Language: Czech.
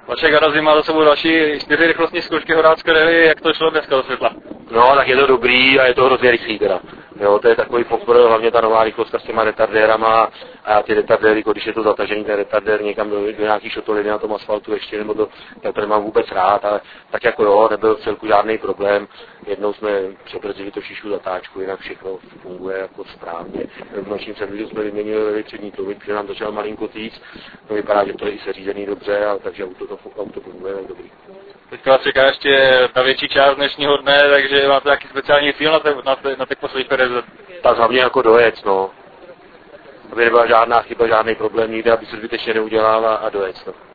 Vašek Garazzi má za sebou další 4 rychlostní zkoušky Horácké rally, jak to šlo dneska do světla? No, tak je to dobrý a je to hrozně rychlý teda. Jo, to je takový poprvé, hlavně ta nová rychlost s těma retardérama a ty retardéry, když je to zatažený ten retardér někam do nějaký šotoliny na tom asfaltu ještě, nebo to nemám vůbec rád, ale tak jako jo, nebyl v celku žádný problém. Jednou jsme přebrzdili to šišu zatáčku, jinak všechno funguje jako správně. V nočním servísu jsme vyměnili přední tlumit, protože nám začal malinko týc. To vypadá, že to je i seřízený dobře, ale takže auto funguje dobrý. Teďka vás čeká ještě ta větší část dnešního dne, takže máte nějaký speciální cíl na těch posledních 50? Tak hlavně jako dojec, no. Aby nebyla žádná chyba, žádný problém nikde, aby se zbytečně neudělal a dojec, no.